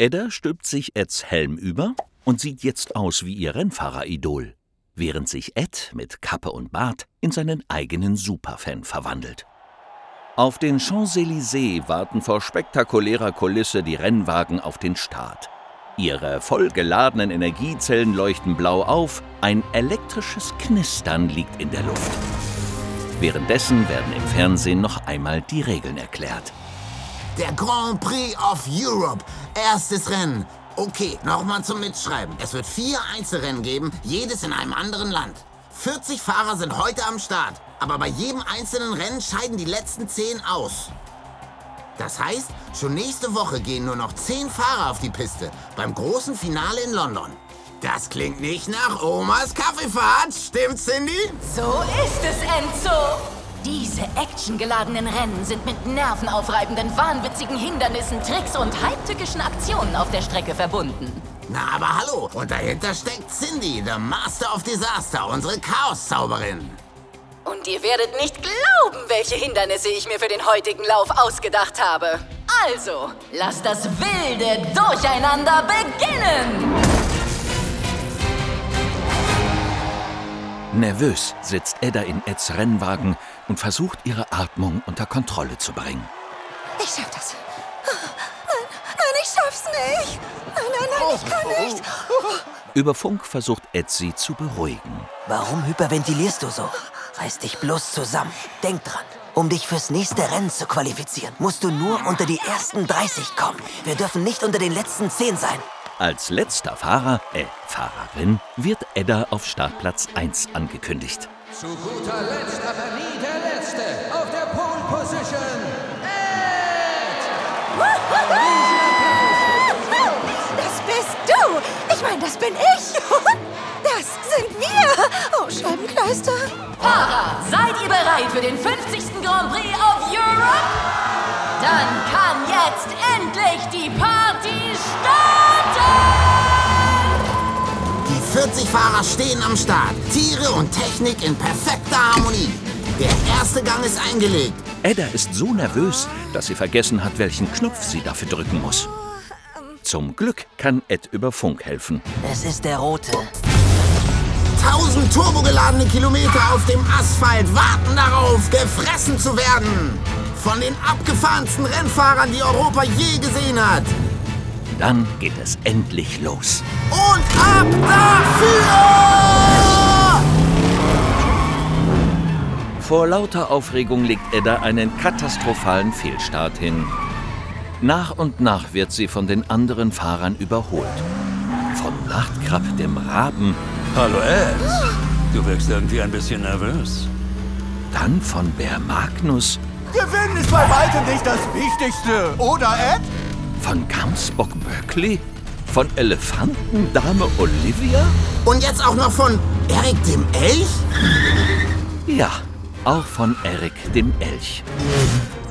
Edda stülpt sich Eds Helm über und sieht jetzt aus wie ihr Rennfahreridol, während sich Ed mit Kappe und Bart in seinen eigenen Superfan verwandelt. Auf den Champs-Élysées warten vor spektakulärer Kulisse die Rennwagen auf den Start. Ihre vollgeladenen Energiezellen leuchten blau auf, ein elektrisches Knistern liegt in der Luft. Währenddessen werden im Fernsehen noch einmal die Regeln erklärt. Der Grand Prix of Europe, erstes Rennen. Okay, nochmal zum Mitschreiben. Es wird 4 Einzelrennen geben, jedes in einem anderen Land. 40 Fahrer sind heute am Start, aber bei jedem einzelnen Rennen scheiden die letzten 10 aus. Das heißt, schon nächste Woche gehen nur noch 10 Fahrer auf die Piste, beim großen Finale in London. Das klingt nicht nach Omas Kaffeefahrt, stimmt's, Cindy? So ist es, Enzo! Diese actiongeladenen Rennen sind mit nervenaufreibenden, wahnwitzigen Hindernissen, Tricks und heimtückischen Aktionen auf der Strecke verbunden. Na, aber hallo, und dahinter steckt Cindy, the Master of Disaster, unsere Chaoszauberin. Und ihr werdet nicht glauben, welche Hindernisse ich mir für den heutigen Lauf ausgedacht habe. Also, lasst das wilde Durcheinander beginnen! Nervös sitzt Edda in Eds Rennwagen und versucht, ihre Atmung unter Kontrolle zu bringen. Ich schaff das. Nein, ich schaff's nicht. Nein, ich kann nicht. Über Funk versucht Ed sie zu beruhigen. Warum hyperventilierst du so? Reiß dich bloß zusammen. Denk dran, um dich fürs nächste Rennen zu qualifizieren, musst du nur unter die ersten 30 kommen. Wir dürfen nicht unter den letzten 10 sein. Als letzter Fahrerin, wird Edda auf Startplatz 1 angekündigt. Zu guter Letzt, aber nie der Letzte, auf der Pole Position, Ed! Das bist du. Ich meine, das bin ich. Das sind wir. Oh, Scheibenkleister. Fahrer, seid ihr bereit für den 50. Grand Prix of Europe? Dann kann jetzt endlich die Party starten! Die 40 Fahrer stehen am Start. Tiere und Technik in perfekter Harmonie. Der erste Gang ist eingelegt. Edda ist so nervös, dass sie vergessen hat, welchen Knopf sie dafür drücken muss. Zum Glück kann Ed über Funk helfen. Es ist der rote. 1000 turbogeladene Kilometer auf dem Asphalt warten darauf, gefressen zu werden. Von den abgefahrensten Rennfahrern, die Europa je gesehen hat. Dann geht es endlich los. Und ab dafür! Vor lauter Aufregung legt Edda einen katastrophalen Fehlstart hin. Nach und nach wird sie von den anderen Fahrern überholt. Von Nachtkrab dem Raben. Hallo Ed, du wirkst irgendwie ein bisschen nervös. Dann von Bär Magnus. Gewinnen ist bei weitem nicht das Wichtigste, oder Ed? Von Gamsbock Berkeley? Von Elefantendame Olivia? Und jetzt auch noch von Erik dem Elch? Ja, auch von Erik dem Elch.